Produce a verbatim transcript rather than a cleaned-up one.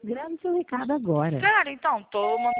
Grave seu recado agora. Cara, então, tô mandando